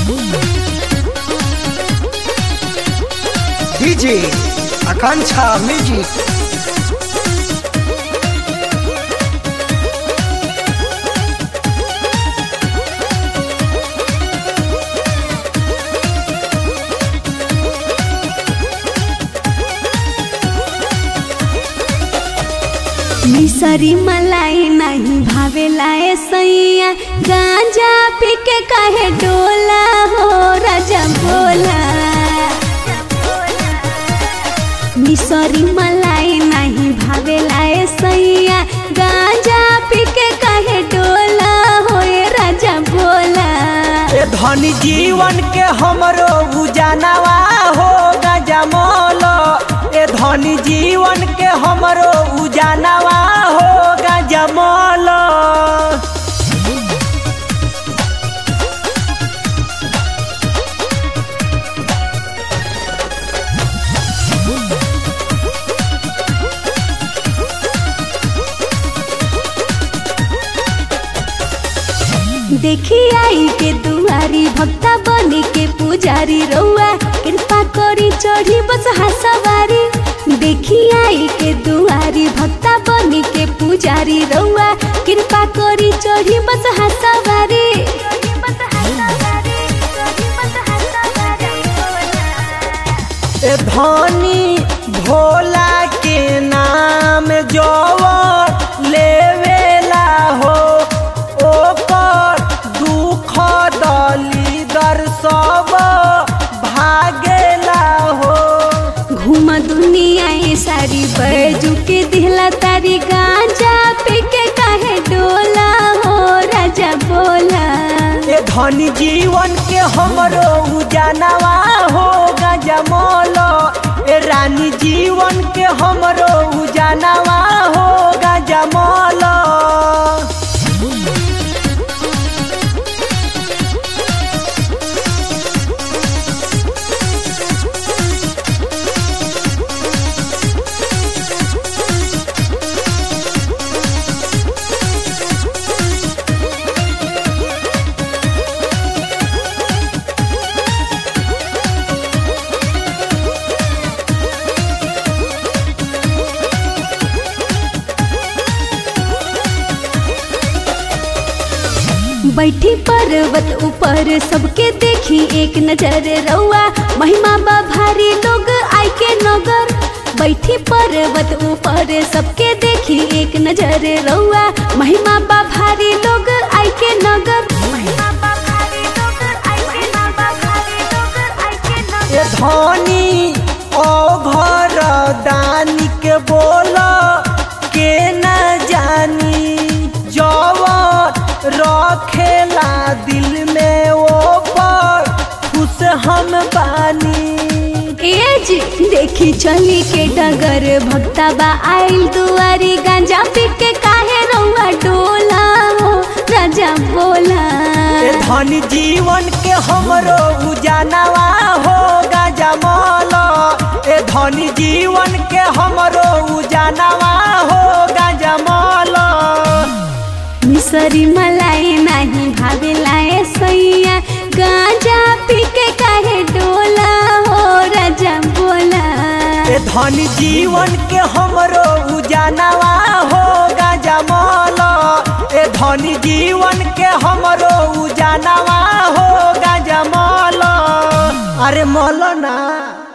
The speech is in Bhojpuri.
डीजे आकांक्षा म्यूजिक। मिसरी मलाई नहीं भावेला ए सैया, गांजा पी के काहे डोला हो राजा बोला। मिसरी मलाई नहीं भावेला ए सैया, गांजा पी के काहे डोला हो राजा बोला। ए धनी जीवन के हमरो उजानवा हो गांजा मोलो। ए धनी जीवन के हमरो उजानवा हो गांजा मोलो। देखी आई के दुआरी भक्ता बनी के पुजारी रउआ, कृपा करी चढ़ी बस सवारी। देखी आई के दुआरी भक्ता बनी के पुजारी रउआ, कृपा करी चढ़ी बस सवारी। ए धनी भोला के नाम जो लेवेला हो, ओकर दुख दलीदर सब भागेला हो। घूम दुनिया ये सारी बैजू के दिहला तारी, गांजा पी के काहे डोला हो राजा बोला। ए धनी जीवन के हमरो उजानवा हो गांजा मोलो। ए रानी जीवन के हमरो उजानवा हो गांजा मोलो। बैठी पर्वत ऊपर सबके देखी एक नजर रउआ, महिमा बा भारी लोग आई के नगर। बैठी पर्वत ऊपर सबके देखी एक नजर रउआ, महिमा बा भारी लोग आई के नगर। ए धनी ओ घर दानी के बोला के न जानी, जवान रखेला दिल में वो पर खुश हम बानी। एज देखी चली के डगर भक्ता बा आइल दुआरी, गांजा पी के काहे रउआ डोला हो राजा बोला। ए धनी जीवन के हमरो उजानवा हो गांजा मोलो। ए धनी जीवन के हमरो उजानवा हो गांजा मोलो। मिसरी मलाई नहीं भावेला ए सैया, गांजा पी के काहे डोला हो राजा बोला। ए धनी जीवन के हमरो उजानवा हो गांजा मोलो। ए धनी जीवन के हमरो उजानवा हो गांजा मोलो। अरे मोलो ना।